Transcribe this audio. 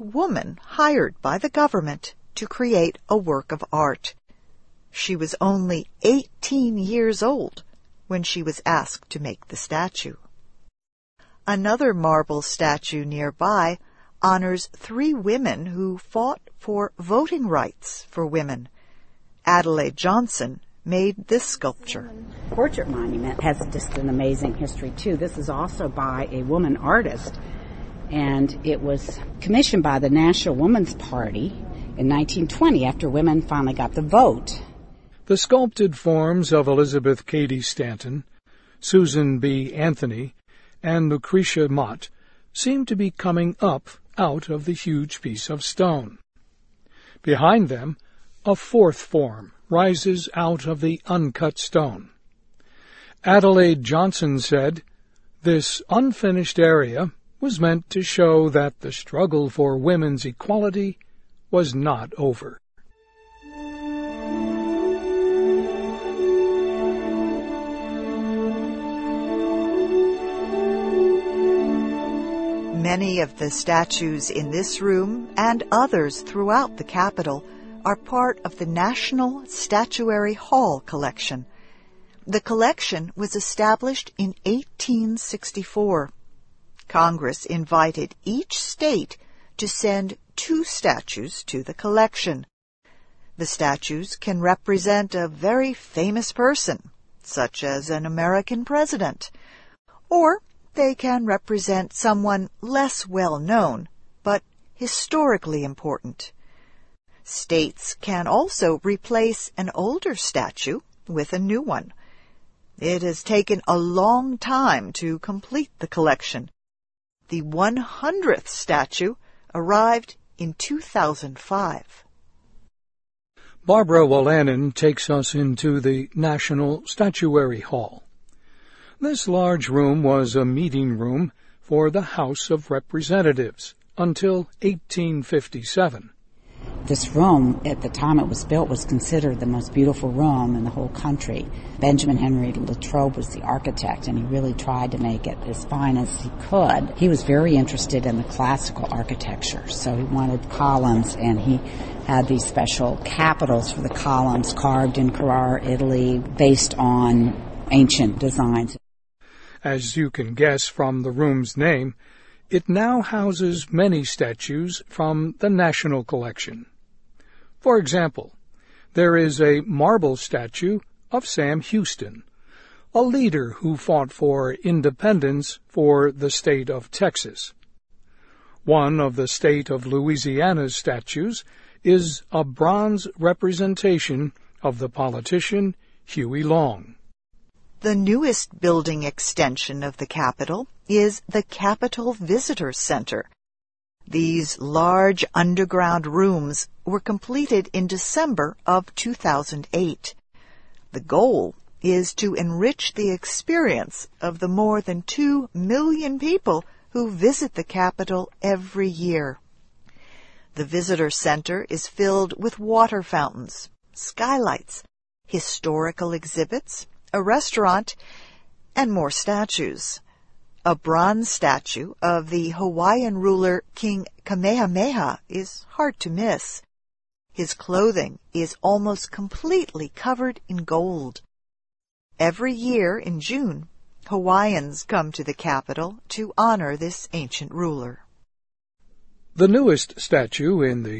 woman hired by the government to create a work of art. She was only 18 years old when she was asked to make the statue. Another marble statue nearby honors 3 women who fought for voting rights for women. Adelaide Johnson made this sculpture. Portrait monument has just an amazing history too. This is also by a woman artist, and it was commissioned by the National Woman's Party in 1920 after women finally got the vote. The sculpted forms of Elizabeth Cady Stanton, Susan B. Anthony, and Lucretia Mott seem to be coming up out of the huge piece of stone. Behind them, a 4th form rises out of the uncut stone. Adelaide Johnson said, "This unfinished area was meant to show that the struggle for women's equality was not over." Many of the statues in this room and others throughout the Capitol are part of the National Statuary Hall collection. The collection was established in 1864. Congress invited each state to send 2 statues to the collection. The statues can represent a very famous person, such as an American president, or they can represent someone less well known, but historically important. States can also replace an older statue with a new one. It has taken a long time to complete the collection. The 100th statue arrived in 2005. Barbara Wolanin takes us into the National Statuary Hall. This large room was a meeting room for the House of Representatives until 1857. This room, at the time it was built, was considered the most beautiful room in the whole country. Benjamin Henry Latrobe was the architect, and he really tried to make it as fine as he could. He was very interested in the classical architecture, so he wanted columns, and he had these special capitals for the columns carved in Carrara, Italy, based on ancient designs. As you can guess from the room's name, it now houses many statues from the National Collection. For example, there is a marble statue of Sam Houston, a leader who fought for independence for the state of Texas. One of the state of Louisiana's statues is a bronze representation of the politician Huey Long. The newest building extension of the Capitol is the Capitol Visitor Center. These large underground rooms were completed in December of 2008. The goal is to enrich the experience of the more than 2 million people who visit the Capitol every year. The Visitor Center is filled with water fountains, skylights, historical exhibits, a restaurant, and more statues. A bronze statue of the Hawaiian ruler King Kamehameha is hard to miss. His clothing is almost completely covered in gold. Every year in June, Hawaiians come to the Capitol to honor this ancient ruler. The newest statue in the